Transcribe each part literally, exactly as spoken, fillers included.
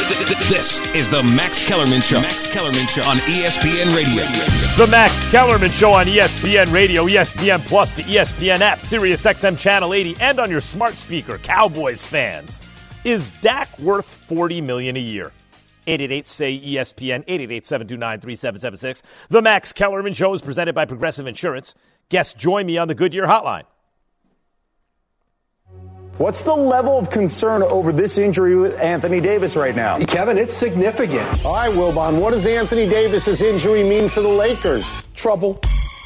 This is the Max Kellerman Show. Max Kellerman Show on E S P N Radio. The Max Kellerman Show on E S P N Radio, E S P N Plus, the E S P N app, Sirius X M Channel eighty, and on your smart speaker. Cowboys fans, is Dak worth forty million dollars a year? eight eight eight, S A Y, E S P N, eight eight eight, seven two nine, three seven seven six. The Max Kellerman Show is presented by Progressive Insurance. Guests, join me on the Goodyear Hotline. What's the level of concern over this injury with Anthony Davis right now? Kevin, it's significant. All right, Wilbon, what does Anthony Davis's injury mean for the Lakers? Trouble.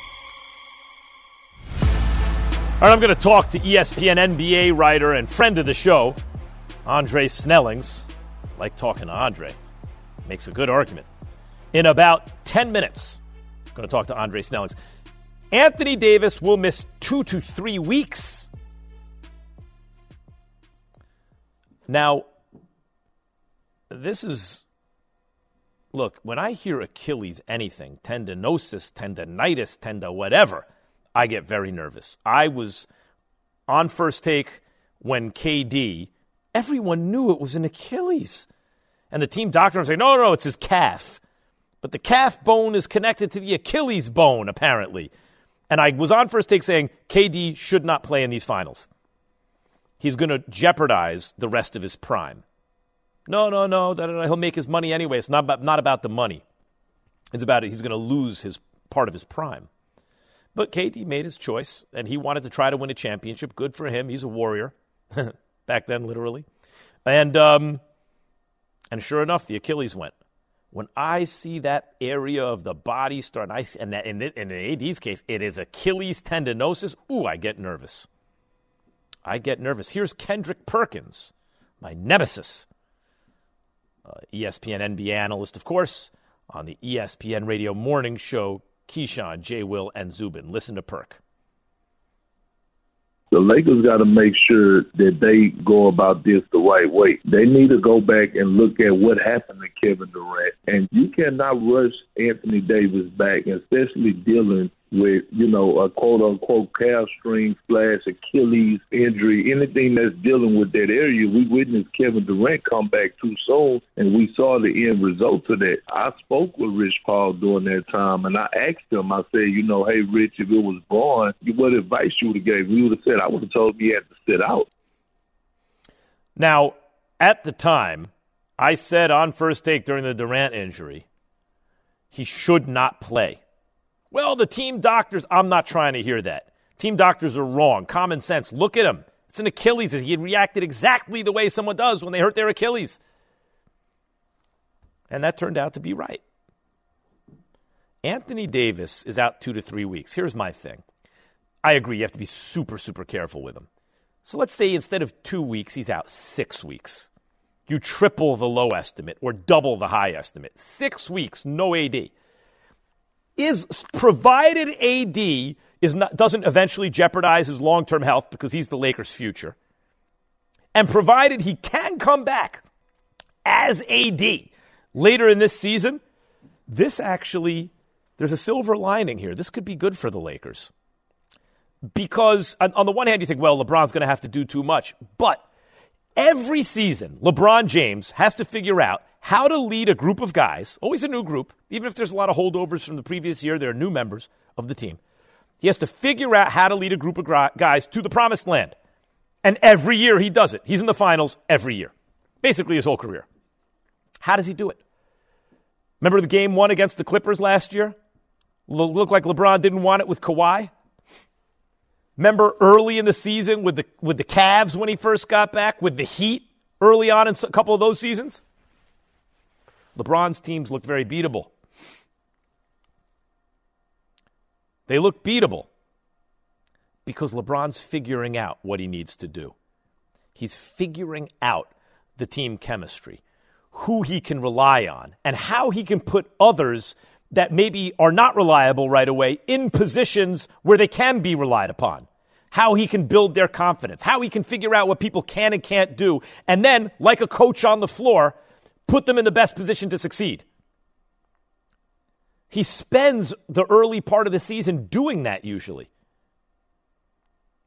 All right, I'm going to talk to E S P N N B A writer and friend of the show, Andre Snellings. I like talking to Andre. Makes a good argument. In about ten minutes, I'm going to talk to Andre Snellings. Anthony Davis will miss two to three weeks. Now, this is, look, when I hear Achilles anything, tendinosis, tendonitis, tendo whatever, I get very nervous. I was on First Take when K D, everyone knew it was an Achilles. And the team doctor was saying, no, no, no, it's his calf. But the calf bone is connected to the Achilles bone, apparently. And I was on First Take saying K D should not play in these finals. He's going to jeopardize the rest of his prime. No, no, no, that, he'll make his money anyway. It's not about, not about the money. It's about it. He's going to lose his part of his prime. But K D made his choice, and he wanted to try to win a championship. Good for him. He's a warrior. Back then, literally. And um, and sure enough, the Achilles went. When I see that area of the body start, and, I, and that, in, the, in the A D's case, it is Achilles tendinosis, ooh, I get nervous. I get nervous. Here's Kendrick Perkins, my nemesis, uh, E S P N N B A analyst, of course, on the E S P N Radio Morning Show, Keyshawn, J. Will, and Zubin. Listen to Perk. The Lakers got to make sure that they go about this the right way. They need to go back and look at what happened to Kevin Durant. And you cannot rush Anthony Davis back, especially dealing with, you know, a quote-unquote calf string slash Achilles injury, anything that's dealing with that area. We witnessed Kevin Durant come back too soon, and we saw the end result of that. I spoke with Rich Paul during that time, and I asked him, I said, you know, hey, Rich, if it was Braun, what advice you would have gave? He would have said, I would have told him he had to sit out. Now, at the time, I said on First Take during the Durant injury, he should not play. Well, the team doctors, I'm not trying to hear that. Team doctors are wrong. Common sense. Look at him. It's an Achilles. He had reacted exactly the way someone does when they hurt their Achilles. And that turned out to be right. Anthony Davis is out two to three weeks. Here's my thing. I agree. You have to be super, super careful with him. So let's say instead of two weeks, he's out six weeks. You triple the low estimate or double the high estimate. Six weeks, no A D. Is provided A D is not, doesn't eventually jeopardize his long-term health because he's the Lakers' future, and provided he can come back as A D later in this season, this actually, there's a silver lining here. This could be good for the Lakers. Because on, on the one hand, you think, well, LeBron's going to have to do too much. But every season, LeBron James has to figure out how to lead a group of guys, always a new group, even if there's a lot of holdovers from the previous year, there are new members of the team. He has to figure out how to lead a group of guys to the promised land. And every year he does it. He's in the finals every year, basically his whole career. How does he do it? Remember the game one against the Clippers last year? Looked like LeBron didn't want it with Kawhi. Remember early in the season with the with the Cavs when he first got back, with the Heat early on in a couple of those seasons? LeBron's teams looked very beatable. They look beatable because LeBron's figuring out what he needs to do. He's figuring out the team chemistry, who he can rely on, and how he can put others that maybe are not reliable right away in positions where they can be relied upon. How he can build their confidence, how he can figure out what people can and can't do, and then, like a coach on the floor, put them in the best position to succeed. He spends the early part of the season doing that usually.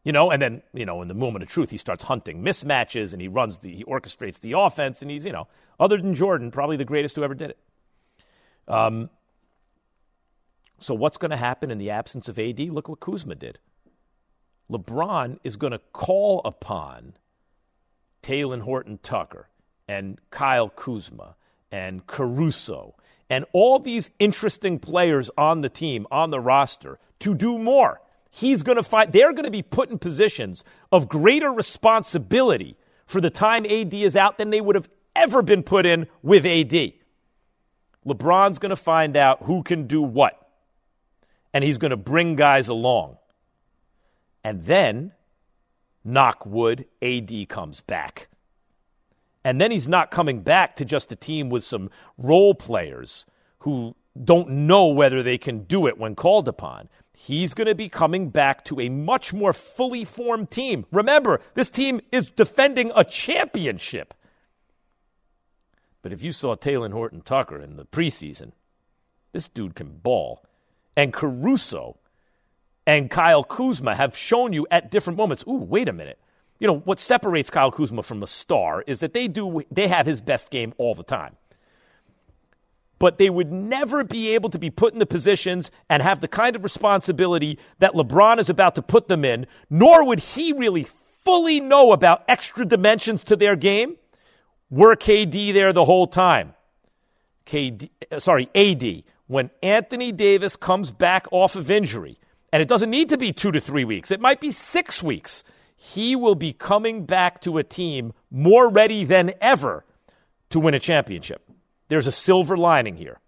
You know, and then, you know, in the moment of truth, he starts hunting mismatches and he runs the, he orchestrates the offense, and he's, you know, other than Jordan, probably the greatest who ever did it. Um, so what's going to happen in the absence of A D? Look what Kuzma did. LeBron is going to call upon Talen Horton-Tucker and Kyle Kuzma and Caruso and all these interesting players on the team, on the roster, to do more. He's going to find they're going to be put in positions of greater responsibility for the time A D is out than they would have ever been put in with A D. LeBron's going to find out who can do what, and he's going to bring guys along. And then, knock wood, A D comes back. And then he's not coming back to just a team with some role players who don't know whether they can do it when called upon. He's going to be coming back to a much more fully formed team. Remember, this team is defending a championship. But if you saw Talen Horton-Tucker in the preseason, this dude can ball. And Caruso and Kyle Kuzma have shown you at different moments, ooh, wait a minute. You know, what separates Kyle Kuzma from the star is that they do they have his best game all the time. But they would never be able to be put in the positions and have the kind of responsibility that LeBron is about to put them in, nor would he really fully know about extra dimensions to their game, were K D there the whole time. K D, sorry, A D. When Anthony Davis comes back off of injury, and it doesn't need to be two to three weeks, it might be six weeks, he will be coming back to a team more ready than ever to win a championship. There's a silver lining here.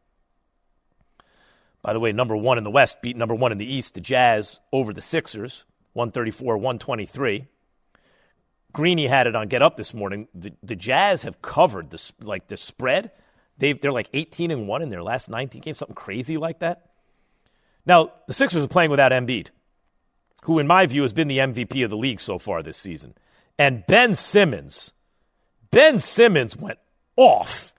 By the way, number one in the West beat number one in the East, the Jazz, over the Sixers, one thirty-four one twenty-three. Greeny had it on Get Up this morning. The, the Jazz have covered this, like the spread. They've, they're like eighteen and one in their last nineteen games, something crazy like that. Now, the Sixers are playing without Embiid, who in my view has been the M V P of the league so far this season. And Ben Simmons, Ben Simmons went off.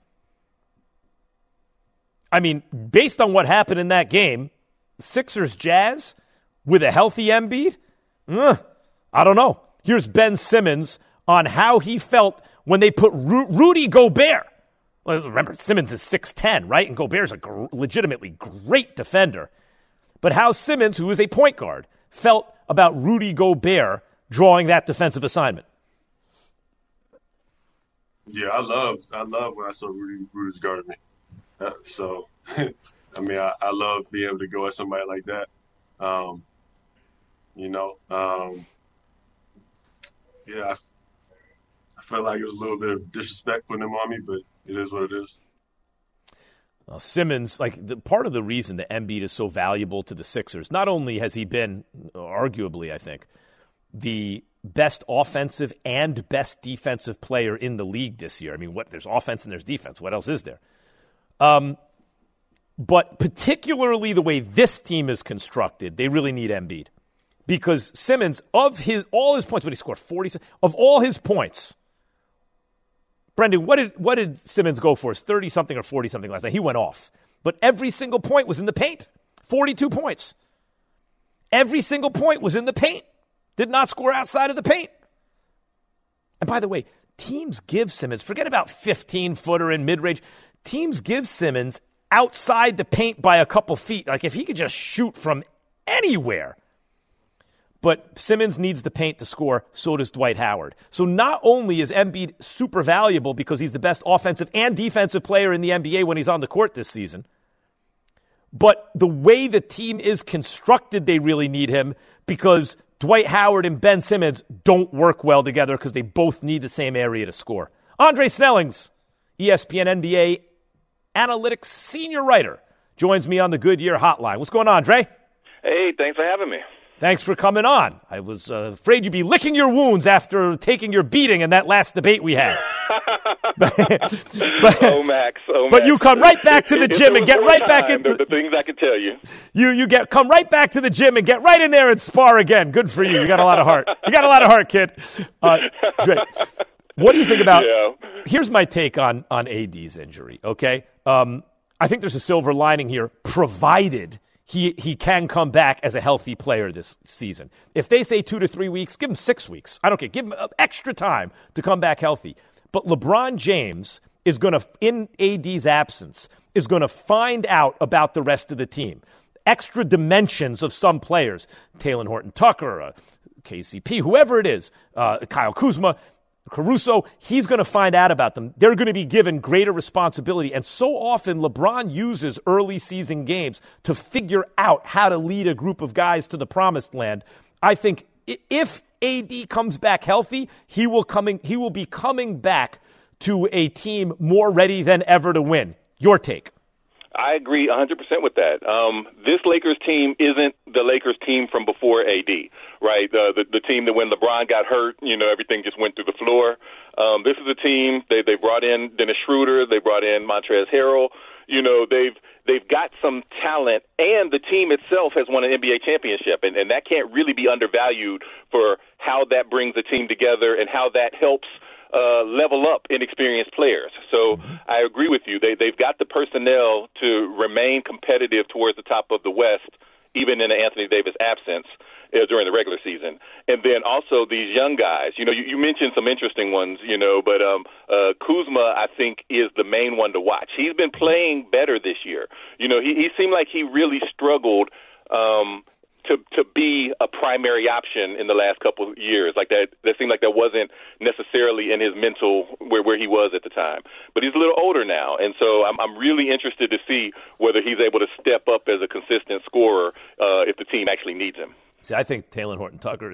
I mean, based on what happened in that game, Sixers Jazz with a healthy Embiid, uh, I don't know. Here's Ben Simmons on how he felt when they put Ru- Rudy Gobert. Well, remember, Simmons is six ten, right? And Gobert's a gr- legitimately great defender. But how Simmons, who is a point guard, felt about Rudy Gobert drawing that defensive assignment. Yeah, I love I love when I saw Rudy Rudy's guarding me. Uh, so, I mean, I, I love being able to go at somebody like that. Um, you know, um, yeah, I, I felt like it was a little bit of disrespect putting him on me, but it is what it is. Well, Simmons, like the part of the reason that Embiid is so valuable to the Sixers, not only has he been, arguably, I think, the best offensive and best defensive player in the league this year. I mean, what there's offense and there's defense. What else is there? Um, but particularly the way this team is constructed, they really need Embiid. Because Simmons, of his all his points, what he scored, forty, of all his points, Brendan, what did what did Simmons go for? thirty-something or forty-something last night. He went off. But every single point was in the paint. forty-two points. Every single point was in the paint. Did not score outside of the paint. And by the way, teams give Simmons, forget about fifteen-footer in mid-range, teams give Simmons outside the paint by a couple feet. Like if he could just shoot from anywhere. But Simmons needs the paint to score, so does Dwight Howard. So not only is Embiid super valuable because he's the best offensive and defensive player in the N B A when he's on the court this season, but the way the team is constructed, they really need him because Dwight Howard and Ben Simmons don't work well together because they both need the same area to score. Andre Snellings, E S P N N B A Analytics senior writer, joins me on the Goodyear Hotline. What's going on, Andre? Hey, thanks for having me. Thanks for coming on. I was uh, afraid you'd be licking your wounds after taking your beating in that last debate we had. but, but, oh, Max. Oh, but Max. you come right back to the gym and get right back into the, the things I can tell you. You you get come right back to the gym and get right in there and spar again. Good for you. You got a lot of heart. You got a lot of heart, kid. Uh, Dre, what do you think about? Yeah. Here's my take on on A D's injury. Okay, um, I think there's a silver lining here, provided he he can come back as a healthy player this season. If they say two to three weeks, give him six weeks. I don't care. Give him extra time to come back healthy. But LeBron James is going to, in A D's absence, is going to find out about the rest of the team. Extra dimensions of some players, Talen Horton-Tucker, uh, K C P, whoever it is, uh, Kyle Kuzma, Caruso, he's going to find out about them. They're going to be given greater responsibility. And so often LeBron uses early season games to figure out how to lead a group of guys to the promised land. I think if A D comes back healthy, he will coming he will be coming back to a team more ready than ever to win. Your take? I agree one hundred percent with that. Um, this Lakers team isn't the Lakers team from before A D, right? Uh, the, the team that when LeBron got hurt, you know, everything just went through the floor. Um, this is a team, they, they brought in Dennis Schroeder, they brought in Montrezl Harrell. You know, they've they've got some talent, and the team itself has won an N B A championship, and, and that can't really be undervalued for how that brings the team together and how that helps Uh, level up inexperienced players. So I agree with you. They, they've got the personnel to remain competitive towards the top of the West, even in the Anthony Davis absence uh, during the regular season. And then also these young guys. You know, you, you mentioned some interesting ones, you know, but um, uh, Kuzma, I think, is the main one to watch. He's been playing better this year. You know, he, he seemed like he really struggled um to to be a primary option in the last couple of years. Like that, that seemed like that wasn't necessarily in his mental where, where he was at the time. But he's a little older now, and so I'm, I'm really interested to see whether he's able to step up as a consistent scorer uh, if the team actually needs him. See, I think Talen Horton-Tucker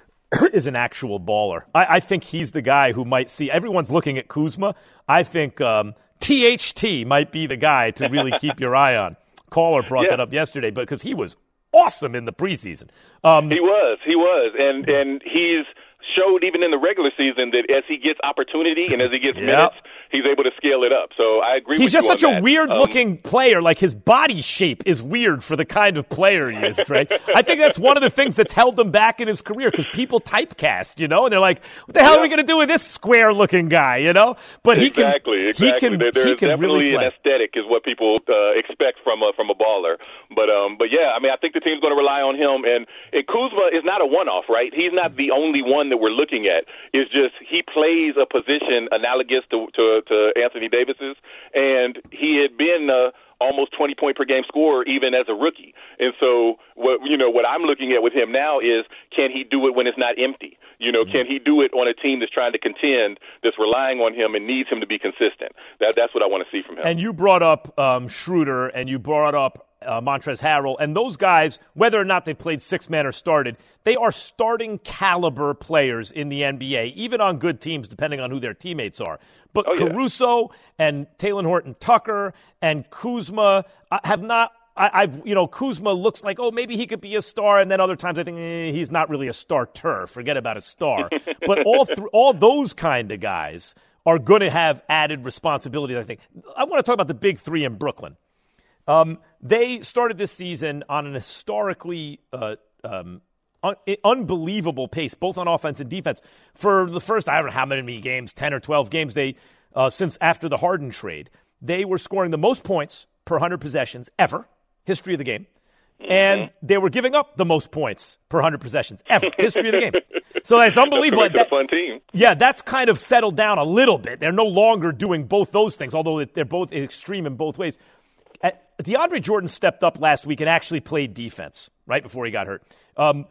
is an actual baller. I, I think he's the guy who might see – everyone's looking at Kuzma. I think um, T H T might be the guy to really keep your eye on. Caller brought yeah. that up yesterday because he was – awesome in the preseason. Um, he was, he was, and and he's showed even in the regular season that as he gets opportunity and as he gets yeah. minutes, he's able to scale it up. So I agree he's with you on that. He's just such a weird-looking um, player. Like, his body shape is weird for the kind of player he is, Trey. I think that's one of the things that's held him back in his career because people typecast, you know, and they're like, what the hell yeah. are we going to do with this square-looking guy, you know? But he exactly, can, exactly. He can, there, there he is can definitely really play. An aesthetic is what people uh, expect from a, from a baller. But, um, but yeah, I mean, I think the team's going to rely on him. And, and Kuzma is not a one-off, right? He's not the only one that we're looking at. It's just he plays a position analogous to, to, to Anthony Davis's, and he had been uh, almost twenty point per game scorer even as a rookie. And so, what you know, what I'm looking at with him now is, can he do it when it's not empty? You know, can he do it on a team that's trying to contend, that's relying on him and needs him to be consistent? That, that's what I want to see from him. And you brought up um, Schroeder, and you brought up Uh, Montrezl Harrell, and those guys, whether or not they played six-man or started, they are starting caliber players in the N B A, even on good teams, depending on who their teammates are. But oh, yeah. Caruso and Talen Horton-Tucker and Kuzma uh, have not I, I've, you know, Kuzma looks like, oh, maybe he could be a star, and then other times I think eh, he's not really a starter. Forget about a star. But all th- all those kind of guys are going to have added responsibilities, I think. I want to talk about the big three in Brooklyn. Um, they started this season on an historically uh, um, un- unbelievable pace, both on offense and defense. For the first, I don't know how many games, ten or twelve games, they uh, since after the Harden trade, they were scoring the most points per one hundred possessions ever, history of the game. And they were giving up the most points per one hundred possessions ever, history of the game. So it's unbelievable. That's a fun team. Yeah, that's kind of settled down a little bit. They're no longer doing both those things, although they're both extreme in both ways. DeAndre Jordan stepped up last week and actually played defense right before he got hurt. Um,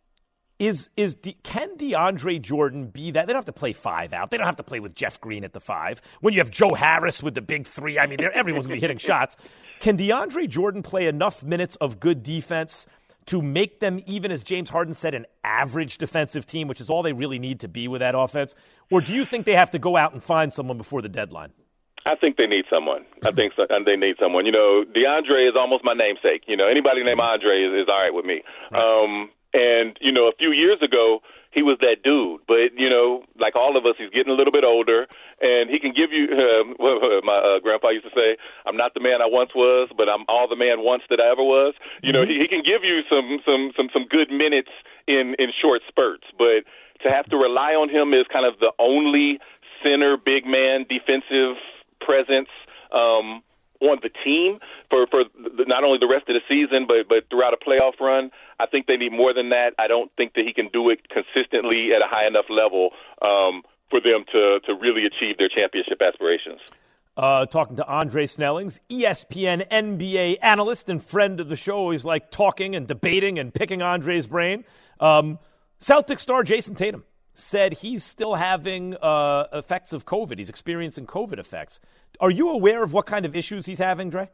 is is De- can DeAndre Jordan be that? They don't have to play five out. They don't have to play with Jeff Green at the five. When you have Joe Harris with the big three, I mean, everyone's going to be hitting shots. Can DeAndre Jordan play enough minutes of good defense to make them, even as James Harden said, an average defensive team, which is all they really need to be with that offense? Or do you think they have to go out and find someone before the deadline? I think they need someone. I think so, and they need someone. You know, DeAndre is almost my namesake. You know, anybody named Andre is, is all right with me. Right. Um, and, you know, a few years ago, he was that dude. But, you know, like all of us, he's getting a little bit older, and he can give you, uh, what my uh, grandpa used to say, I'm not the man I once was, but I'm all the man once that I ever was. You know, he, he can give you some, some, some, some good minutes in, in short spurts. But to have to rely on him as kind of the only center, big man, defensive presence um, on the team for, for not only only the rest of the season, but but throughout a playoff run. I think they need more than that. I don't think that he can do it consistently at a high enough level um, for them to to really achieve their championship aspirations. Uh, talking to Andre Snellings, E S P N N B A analyst and friend of the show. Always like talking and debating and picking Andre's brain. Um, Celtic star Jason Tatum said he's still having uh, effects of COVID. He's experiencing COVID effects. Are you aware of what kind of issues he's having, Dre?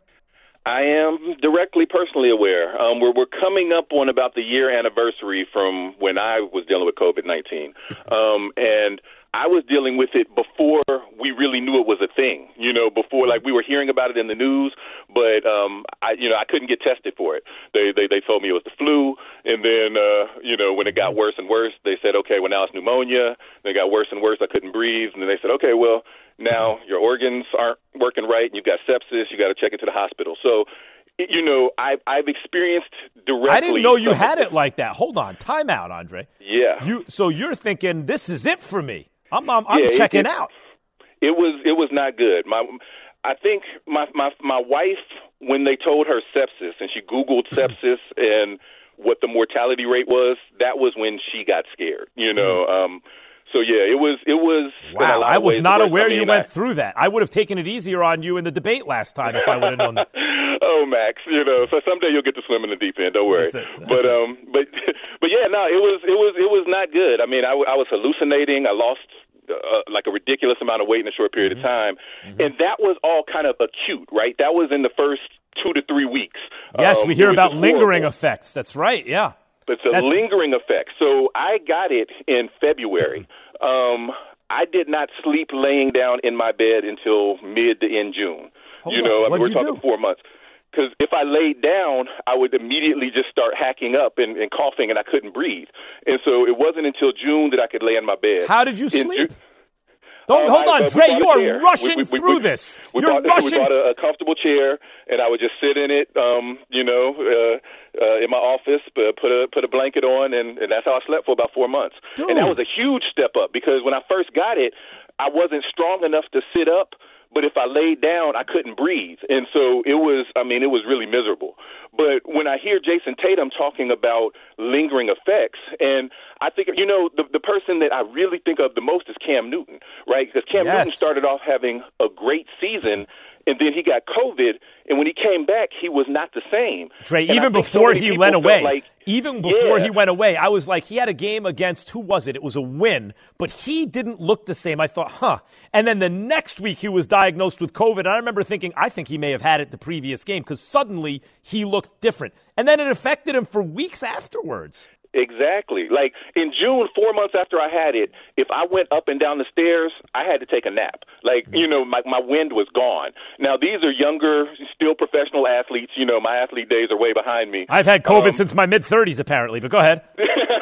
I am directly, personally aware. Um, we're, we're coming up on about the year anniversary from when I was dealing with COVID nineteen. Um, and I was dealing with it before we really knew it was a thing, you know, before, like, we were hearing about it in the news, but, um, I, you know, I couldn't get tested for it. They, they, they told me it was the flu. And then, uh, you know, when it got worse and worse, they said, okay, well, now it's pneumonia. Then it got worse and worse. I couldn't breathe. And then they said, okay, well, now your organs aren't working right and you've got sepsis. You got to check into the hospital. So, you know, I've, I've experienced directly. I didn't know you had it like that. Hold on. Time out, Andre. Yeah. You So you're thinking, this is it for me. I'm I'm, I'm yeah, checking it, it, out. It was it was not good. My I think my, my my wife, when they told her sepsis and she Googled sepsis and what the mortality rate was, that was when she got scared. You know. Um, so yeah, it was it was. Wow, I was not aware I mean, you went I, through that. I would have taken it easier on you in the debate last time if I would have known that. Oh, Max, you know, so someday you'll get to swim in the deep end. Don't worry. That's it. That's but it. um, but but yeah, no, it was it was it was not good. I mean, I, I was hallucinating. I lost uh, like a ridiculous amount of weight in a short period mm-hmm. of time, mm-hmm. and that was all kind of acute, right? That was in the first two to three weeks. Yes, um, we hear about lingering horrible. effects. That's right. Yeah, it's a That's... lingering effect. So I got it in February. um, I did not sleep laying down in my bed until mid to end June. Hold you on. know, I mean, we're you talking do? four months. Because if I laid down, I would immediately just start hacking up and, and coughing, and I couldn't breathe. And so it wasn't until June that I could lay in my bed. How did you in sleep? Ju- Don't uh, hold on, I, uh, Dre. You are chair. rushing we, we, through we, this. We You're bought, rushing. We bought a, a comfortable chair, and I would just sit in it, um, you know, uh, uh, in my office, uh, put a put a blanket on, and, and that's how I slept for about four months. Dude. And that was a huge step up because when I first got it, I wasn't strong enough to sit up. But if I laid down, I couldn't breathe. And so it was, I mean, it was really miserable. But when I hear Jason Tatum talking about lingering effects, and I think, you know, the, the person that I really think of the most is Cam Newton, right? Because Cam yes. Newton started off having a great season, and then he got COVID, and when he came back, he was not the same. Dre, and even so before he went away, like, even before yeah. he went away, I was like, he had a game against, who was it? It was a win, but he didn't look the same. I thought, huh. And then the next week he was diagnosed with COVID, and I remember thinking, I think he may have had it the previous game because suddenly he looked different. And then it affected him for weeks afterwards. Exactly. Like in June, four months after I had it, if I went up and down the stairs, I had to take a nap. Like, you know, my, my wind was gone. Now, these are younger, still professional athletes. You know, my athlete days are way behind me. I've had COVID um, since my mid-thirties, apparently, but go ahead.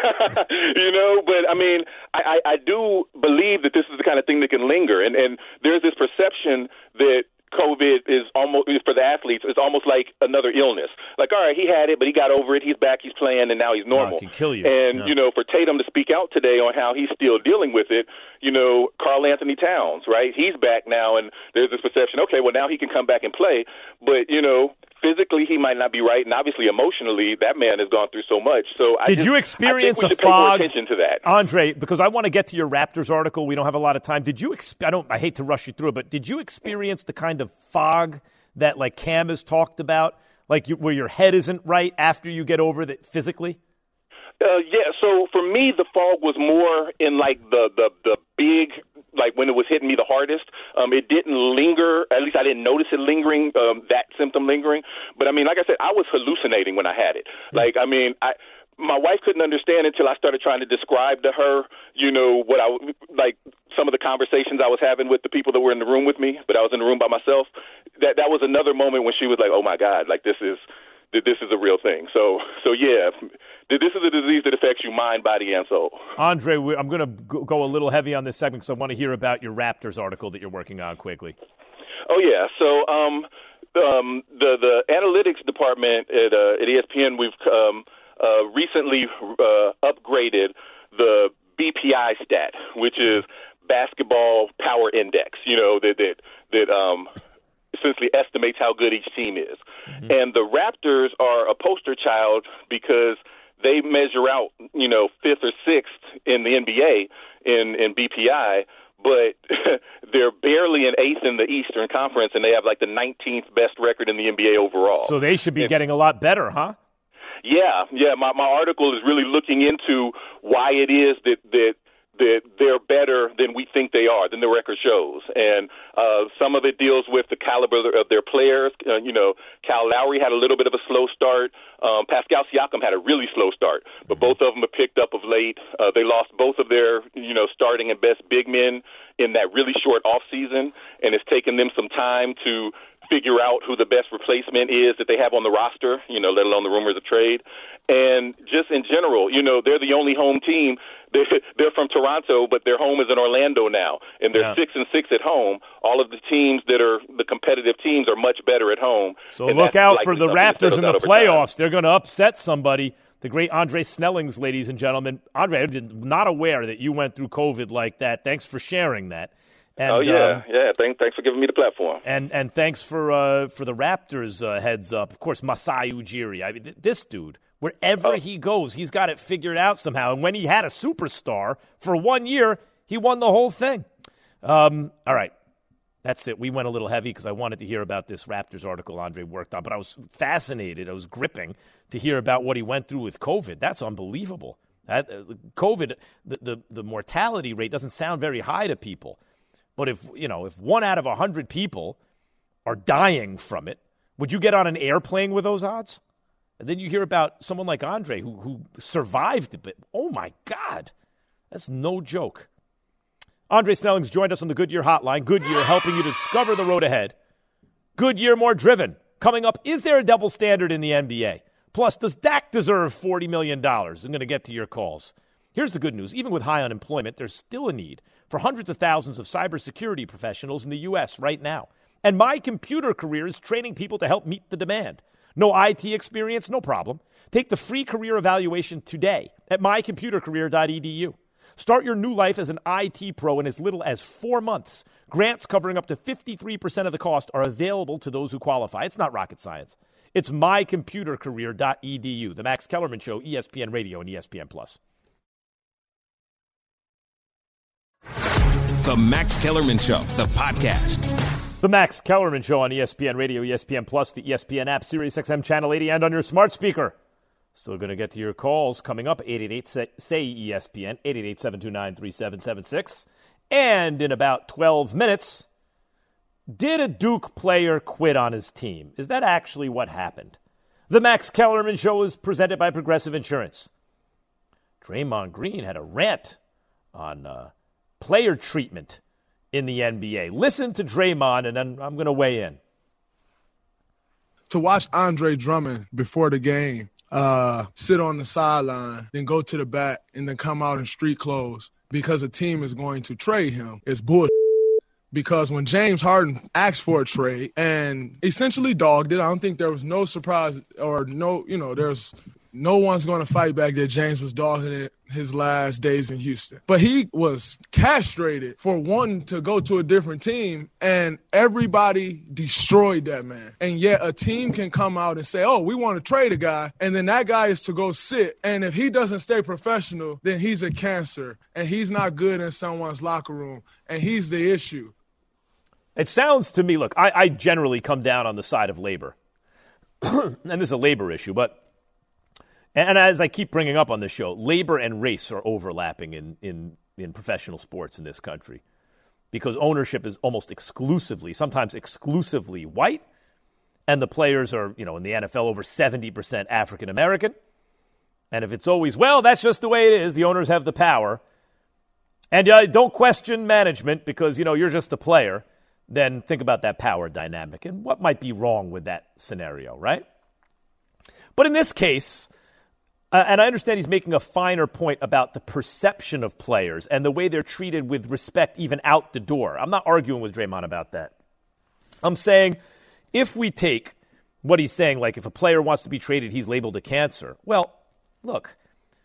You know, but, I mean, I, I, I do believe that this is the kind of thing that can linger. And, and there's this perception that COVID is almost, for the athletes, it's almost like another illness. Like, all right, he had it, but he got over it. He's back, he's playing, and now he's normal. Oh, it can kill you. And, yeah. you know, for Tatum to speak out today on how he's still dealing with it, you know, Karl Anthony Towns, right? He's back now, and there's this perception, okay, well, now he can come back and play. But, you know, physically he might not be right, and obviously emotionally that man has gone through so much. So I Did just, you experience I think we a should pay more fog? attention to that. Andre, because I want to get to your Raptors article. We don't have a lot of time. Did you ex- I don't I hate to rush you through it, but did you experience the kind of fog that like Cam has talked about, like you, where your head isn't right after you get over it physically? Uh, yeah, so for me, the fog was more in like the, the, the big, like when it was hitting me the hardest. Um, it didn't linger, at least I didn't notice it lingering, um, that symptom lingering. But I mean, like I said, I was hallucinating when I had it. Like, I mean, I, my wife couldn't understand until I started trying to describe to her, you know, what I, like some of the conversations I was having with the people that were in the room with me, but I was in the room by myself. That, that was another moment when she was like, oh my God, like this is, this is a real thing. So, so yeah, this is a disease that affects you mind, body, and soul. Andre, I'm going to go a little heavy on this segment, so I want to hear about your Raptors article that you're working on quickly. Oh, yeah. So um, um, the the analytics department at, uh, at E S P N, we've um, uh, recently uh, upgraded the B P I stat, which is Basketball Power Index, you know, that, that, that um, essentially estimates how good each team is. Mm-hmm. And the Raptors are a poster child because they measure out, you know, fifth or sixth in the N B A in, in B P I, but they're barely an eighth in the Eastern Conference, and they have like the nineteenth best record in the N B A overall. So they should be and, getting a lot better, huh? Yeah, yeah. My, my article is really looking into why it is that, that that they're better than we think they are, than the record shows. And uh, some of it deals with the caliber of their players. Uh, you know, Kyle Lowry had a little bit of a slow start. Um, Pascal Siakam had a really slow start, but both of them have picked up of late. Uh, they lost both of their, you know, starting and best big men in that really short off season, and it's taken them some time to figure out who the best replacement is that they have on the roster, you know, let alone the rumors of trade. And just in general, you know, they're the only home team. They're, they're from Toronto, but their home is in Orlando now, and they're yeah. six and six at home. All of the teams that are the competitive teams are much better at home. So look out for the Raptors in the playoffs. They're going to upset somebody. The great Andre Snellings, ladies and gentlemen. Andre, I'm not aware that you went through COVID like that. Thanks for sharing that. And, oh, yeah, um, yeah. Thanks, thanks for giving me the platform. And and thanks for uh, for the Raptors uh, heads up. Of course, Masai Ujiri. I mean, th- this dude, wherever oh. he goes, he's got it figured out somehow. And when he had a superstar for one year, he won the whole thing. Um, all right. That's it. We went a little heavy because I wanted to hear about this Raptors article Andre worked on. But I was fascinated. I was gripping to hear about what he went through with COVID. That's unbelievable. That, uh, COVID, the, the, the mortality rate doesn't sound very high to people. But if, you know, if one out of a hundred people are dying from it, would you get on an airplane with those odds? And then you hear about someone like Andre who, who survived it. But, oh, my God, that's no joke. Andre Snellings joined us on the Goodyear Hotline. Goodyear helping you discover the road ahead. Goodyear more driven. Coming up, is there a double standard in the N B A? Plus, does Dak deserve forty million dollars? I'm going to get to your calls. Here's the good news. Even with high unemployment, there's still a need for hundreds of thousands of cybersecurity professionals in the U S right now. And My Computer Career is training people to help meet the demand. No I T experience? No problem. Take the free career evaluation today at my computer career dot e d u. Start your new life as an I T pro in as little as four months. Grants covering up to fifty-three percent of the cost are available to those who qualify. It's not rocket science. It's my computer career dot e d u. The Max Kellerman Show, E S P N Radio and E S P N Plus. The Max Kellerman Show, the podcast. The Max Kellerman Show on E S P N Radio, E S P N Plus, the E S P N app, Sirius X M Channel eighty, and on your smart speaker. Still going to get to your calls coming up, eight eight eight, S A Y, E S P N, eight eight eight, seven two nine, three seven seven six. And in about twelve minutes, did a Duke player quit on his team? Is that actually what happened? The Max Kellerman Show is presented by Progressive Insurance. Draymond Green had a rant on uh, player treatment in the N B A. Listen to Draymond, and then I'm going to weigh in. To watch Andre Drummond before the game uh, sit on the sideline, then go to the back, and then come out in street clothes because a team is going to trade him is bullshit. Because when James Harden asked for a trade and essentially dogged it, I don't think there was no surprise or no, you know, there's no one's going to fight back that James was dogging it his last days in Houston. But he was castrated for wanting to go to a different team, and everybody destroyed that man. And yet a team can come out and say, oh, we want to trade a guy, and then that guy is to go sit. And if he doesn't stay professional, then he's a cancer, and he's not good in someone's locker room, and he's the issue. It sounds to me, look, I, I generally come down on the side of labor. And this is a labor issue, but and as I keep bringing up on this show, labor and race are overlapping in, in, in professional sports in this country because ownership is almost exclusively, sometimes exclusively white, and the players are, you know, in the N F L over seventy percent African American. And if it's always, well, that's just the way it is, the owners have the power, and uh, don't question management because, you know, you're just a player, then think about that power dynamic and what might be wrong with that scenario, right? But in this case, Uh, and I understand he's making a finer point about the perception of players and the way they're treated with respect even out the door. I'm not arguing with Draymond about that. I'm saying if we take what he's saying, like if a player wants to be traded, he's labeled a cancer. Well, look,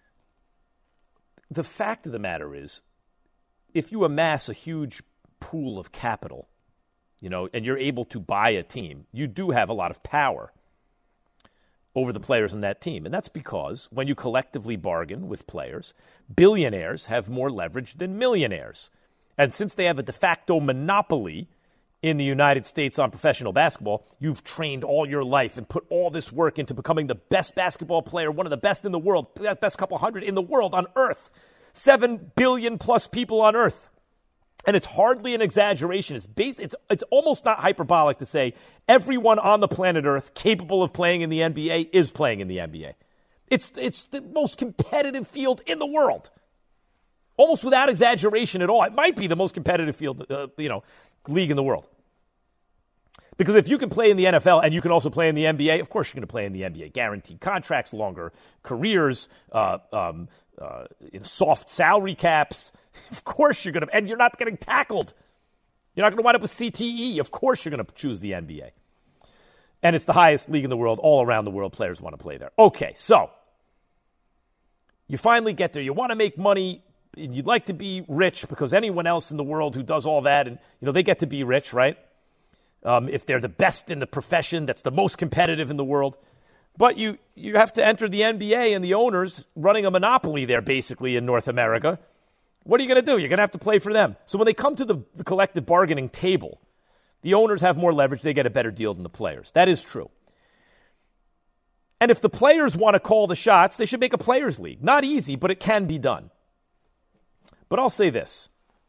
the fact of the matter is if you amass a huge pool of capital, you know, and you're able to buy a team, you do have a lot of power over the players on that team. And that's because when you collectively bargain with players, billionaires have more leverage than millionaires. And since they have a de facto monopoly in the United States on professional basketball, you've trained all your life and put all this work into becoming the best basketball player, one of the best in the world, best couple hundred in the world on earth, seven billion plus people on earth. And it's hardly an exaggeration. It's based, it's it's almost not hyperbolic to say everyone on the planet Earth capable of playing in the N B A is playing in the N B A. It's it's the most competitive field in the world, almost without exaggeration at all. It might be the most competitive field, uh, you know, league in the world. Because if you can play in the N F L and you can also play in the N B A, of course you're going to play in the N B A. Guaranteed contracts, longer careers, uh, um, uh, you know, soft salary caps. Of course you're going to, and you're not getting tackled. You're not going to wind up with C T E. Of course you're going to choose the N B A. And it's the highest league in the world. All around the world, players want to play there. Okay, so you finally get there. You want to make money. You'd like to be rich because anyone else in the world who does all that, and you know they get to be rich, right? Um, if they're the best in the profession, that's the most competitive in the world. But you you have to enter the N B A, and the owners running a monopoly there basically in North America. What are you going to do? You're going to have to play for them. So when they come to the, the collective bargaining table, the owners have more leverage. They get a better deal than the players. That is true. And if the players want to call the shots, they should make a players' league. Not easy, but it can be done. But I'll say this.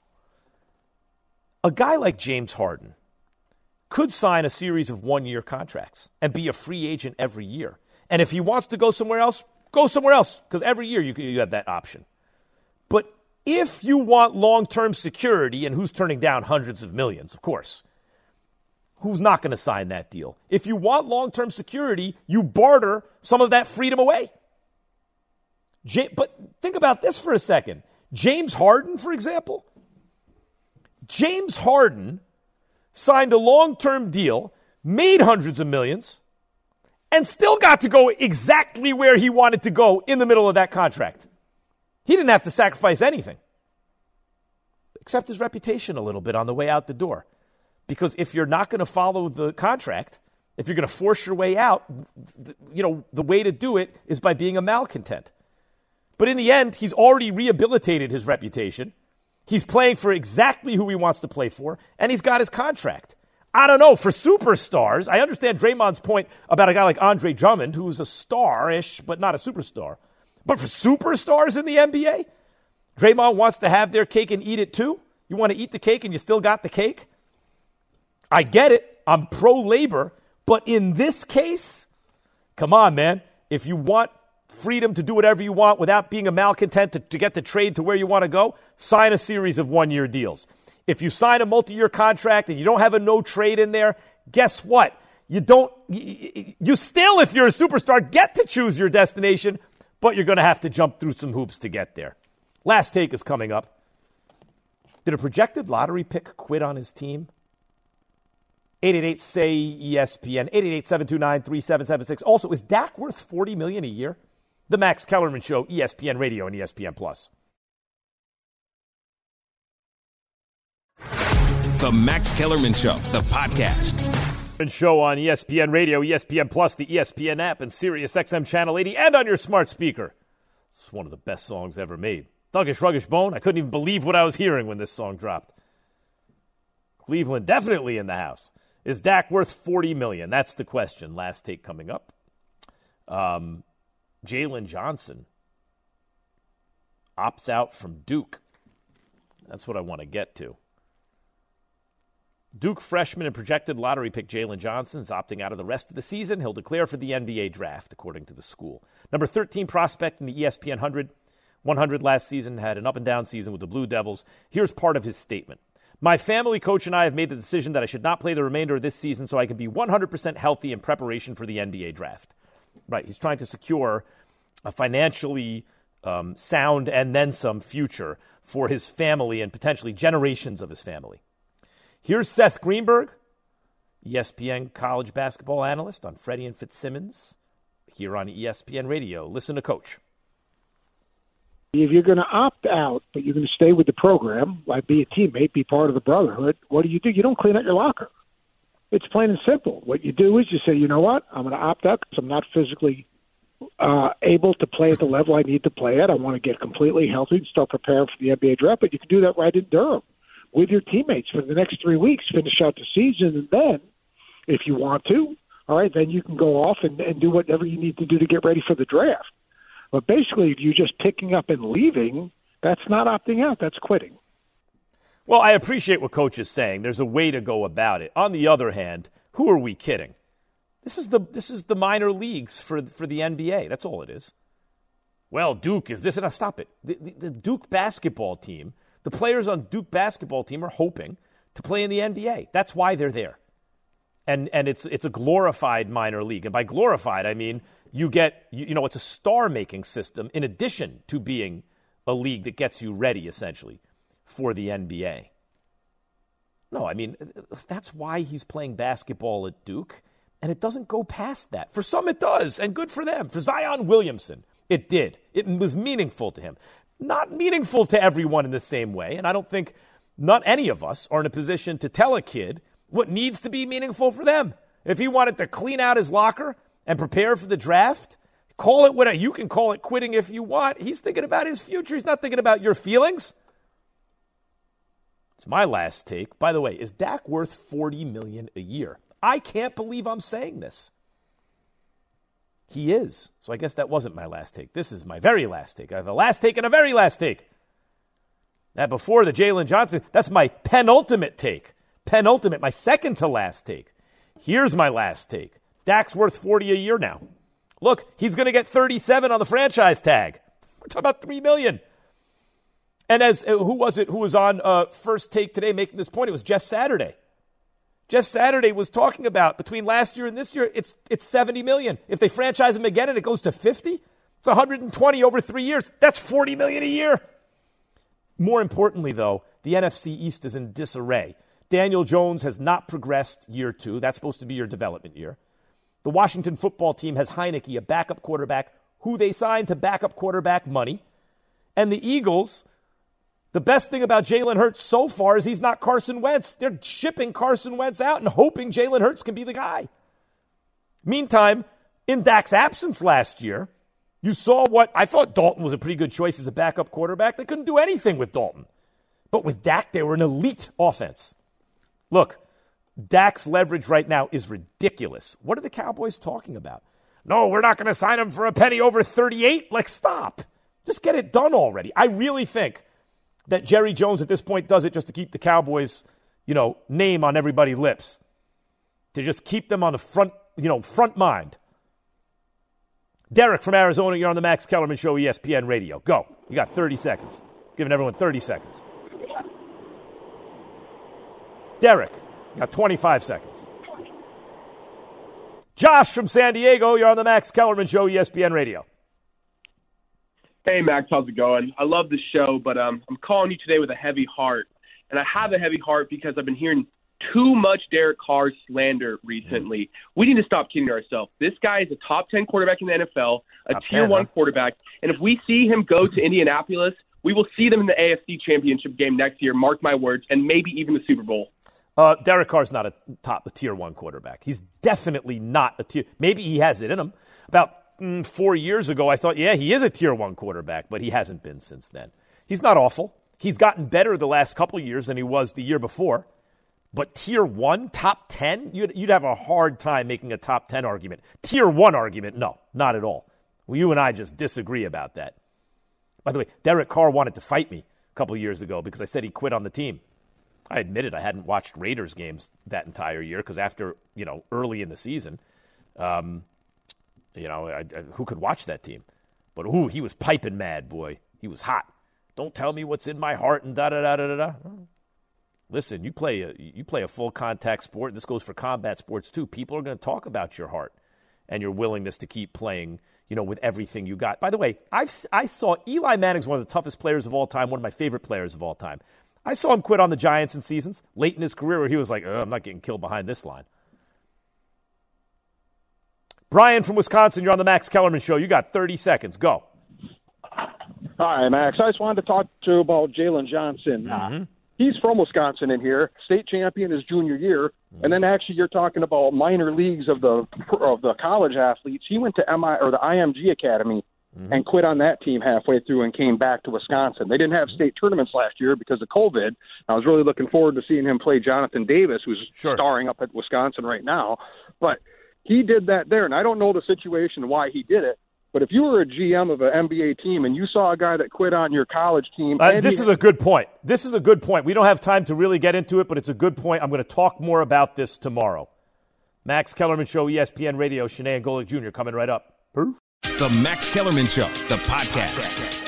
A guy like James Harden could sign a series of one-year contracts and be a free agent every year. And if he wants to go somewhere else, go somewhere else, because every year you, you have that option. But if you want long-term security, and who's turning down hundreds of millions, of course, who's not going to sign that deal? If you want long-term security, you barter some of that freedom away. J- but think about this for a second. James Harden, for example. James Harden signed a long-term deal, made hundreds of millions, and still got to go exactly where he wanted to go in the middle of that contract. He didn't have to sacrifice anything, except his reputation a little bit on the way out the door. Because if you're not going to follow the contract, if you're going to force your way out, you know, the way to do it is by being a malcontent. But in the end, he's already rehabilitated his reputation. He's playing for exactly who he wants to play for, and he's got his contract. I don't know, for superstars, I understand Draymond's point about a guy like Andre Drummond, who's a star-ish, but not a superstar. But for superstars in the N B A, Draymond wants to have their cake and eat it too? You want to eat the cake and you still got the cake? I get it. I'm pro-labor. But in this case, come on, man. If you want freedom to do whatever you want without being a malcontent to, to get the trade to where you want to go, sign a series of one-year deals. If you sign a multi-year contract and you don't have a no trade in there, guess what? You don't, you, you still, if you're a superstar, get to choose your destination, but you're going to have to jump through some hoops to get there. Last take is coming up. Did a projected lottery pick quit on his team? eight eight eight, S A Y, E S P N, eight eight eight, seven two nine, three seven seven six. Also, is Dak worth forty million dollars a year? The Max Kellerman Show, E S P N Radio and E S P N Plus. The Max Kellerman Show, the podcast. Show on E S P N Radio, E S P N Plus, the E S P N app, and Sirius X M Channel eighty, and on your smart speaker. It's one of the best songs ever made. Thuggish Ruggish Bone. I couldn't even believe what I was hearing when this song dropped. Cleveland definitely in the house. Is Dak worth forty million dollars? That's the question. Last take coming up. Um, Jalen Johnson opts out from Duke. That's what I want to get to. Duke freshman and projected lottery pick Jalen Johnson is opting out of the rest of the season. He'll declare for the N B A draft, according to the school. Number thirteen prospect in the E S P N one hundred last season, had an up-and-down season with the Blue Devils. Here's part of his statement. My family, coach, and I have made the decision that I should not play the remainder of this season so I can be one hundred percent healthy in preparation for the N B A draft. Right, he's trying to secure a financially um, sound and then some future for his family and potentially generations of his family. Here's Seth Greenberg, E S P N college basketball analyst on Freddie and Fitzsimmons, here on E S P N Radio. Listen to Coach. If you're going to opt out, but you're going to stay with the program, like be a teammate, be part of the brotherhood, what do you do? You don't clean out your locker. It's plain and simple. What you do is you say, you know what, I'm going to opt out because I'm not physically uh, able to play at the level I need to play at. I want to get completely healthy and start preparing for the N B A draft. But you can do that right in Durham with your teammates for the next three weeks, finish out the season, and then, if you want to, all right, then you can go off and, and do whatever you need to do to get ready for the draft. But basically, if you're just picking up and leaving, that's not opting out. That's quitting. Well, I appreciate what Coach is saying. There's a way to go about it. On the other hand, who are we kidding? This is the this is the minor leagues for for the N B A. That's all it is. Well, Duke is this and I stop it. The, the, the Duke basketball team, the players on Duke basketball team are hoping to play in the N B A. That's why they're there. And and it's it's a glorified minor league. And by glorified, I mean you get you, you know it's a star-making system in addition to being a league that gets you ready essentially for the N B A. No, I mean, that's why he's playing basketball at Duke, and it doesn't go past that. For some, it does, and good for them. For Zion Williamson, it did. It was meaningful to him. Not meaningful to everyone in the same way, and I don't think not any of us are in a position to tell a kid what needs to be meaningful for them. If he wanted to clean out his locker and prepare for the draft, call it what you can call it quitting if you want. He's thinking about his future. He's not thinking about your feelings. It's my last take. By the way, is Dak worth forty million dollars a year? I can't believe I'm saying this. He is. So I guess that wasn't my last take. This is my very last take. I have a last take and a very last take. That before the Jalen Johnson, that's my penultimate take. Penultimate, my second to last take. Here's my last take. Dak's worth forty a year now. Look, he's going to get thirty-seven on the franchise tag. We're talking about three million dollars. And as uh, who was it who was on uh, First Take today making this point? It was Jeff Saturday. Jeff Saturday was talking about between last year and this year, it's it's seventy million dollars. If they franchise him again and it goes to fifty, it's one hundred twenty over three years. That's forty million dollars a year. More importantly, though, the N F C East is in disarray. Daniel Jones has not progressed year two. That's supposed to be your development year. The Washington football team has Heineke, a backup quarterback, who they signed to backup quarterback money. And the Eagles, the best thing about Jalen Hurts so far is he's not Carson Wentz. They're shipping Carson Wentz out and hoping Jalen Hurts can be the guy. Meantime, in Dak's absence last year, you saw what I thought Dalton was a pretty good choice as a backup quarterback. They couldn't do anything with Dalton. But with Dak, they were an elite offense. Look, Dak's leverage right now is ridiculous. What are the Cowboys talking about? No, we're not going to sign him for a penny over thirty-eight. Like, stop. Just get it done already. I really think that Jerry Jones at this point does it just to keep the Cowboys, you know, name on everybody's lips. To just keep them on the front, you know, front mind. Derek from Arizona, you're on the Max Kellerman Show, E S P N Radio. Go. You got thirty seconds. Giving everyone thirty seconds. Derek, you got twenty-five seconds. Josh from San Diego, you're on the Max Kellerman Show, E S P N Radio. Hey, Max, how's it going? I love the show, but um, I'm calling you today with a heavy heart. And I have a heavy heart because I've been hearing too much Derek Carr slander recently. We need to stop kidding ourselves. This guy is a top ten quarterback in the N F L, a top tier ten, one huh? quarterback. And if we see him go to Indianapolis, we will see them in the A F C Championship game next year, mark my words, and maybe even the Super Bowl. Uh, Derek Carr's not a top, a tier one quarterback. He's definitely not a tier. Maybe he has it in him. About mm, four years ago, I thought, yeah, he is a tier one quarterback, but he hasn't been since then. He's not awful. He's gotten better the last couple of years than he was the year before. But tier one, top ten, you'd, you'd have a hard time making a top ten argument. Tier one argument, no, not at all. Well, you and I just disagree about that. By the way, Derek Carr wanted to fight me a couple of years ago because I said he quit on the team. I admitted I hadn't watched Raiders games that entire year because after, you know, early in the season, um, you know, I, I, who could watch that team? But, ooh, he was piping mad, boy. He was hot. Don't tell me what's in my heart and da-da-da-da-da-da. Listen, you play a, you play a full-contact sport. This goes for combat sports, too. People are going to talk about your heart and your willingness to keep playing, you know, with everything you got. By the way, I've, I saw Eli Manning's one of the toughest players of all time, one of my favorite players of all time. I saw him quit on the Giants in seasons, late in his career, where he was like, I'm not getting killed behind this line. Brian from Wisconsin, you're on the Max Kellerman Show. You got thirty seconds. Go. Hi, Max. I just wanted to talk to you about Jalen Johnson. Mm-hmm. he's from Wisconsin in here, state champion his junior year, and then actually you're talking about minor leagues of the of the college athletes. He went to M I or the I M G Academy mm-hmm. and quit on that team halfway through and came back to Wisconsin. They didn't have state tournaments last year because of COVID. I was really looking forward to seeing him play Jonathan Davis, who's sure. starring up at Wisconsin right now. But he did that there, and I don't know the situation why he did it. But if you were a G M of an N B A team and you saw a guy that quit on your college team. Uh, this is a good point. This is a good point. We don't have time to really get into it, but it's a good point. I'm going to talk more about this tomorrow. Max Kellerman Show, E S P N Radio, Shanae and Golick Junior coming right up. The Max Kellerman Show, the podcast.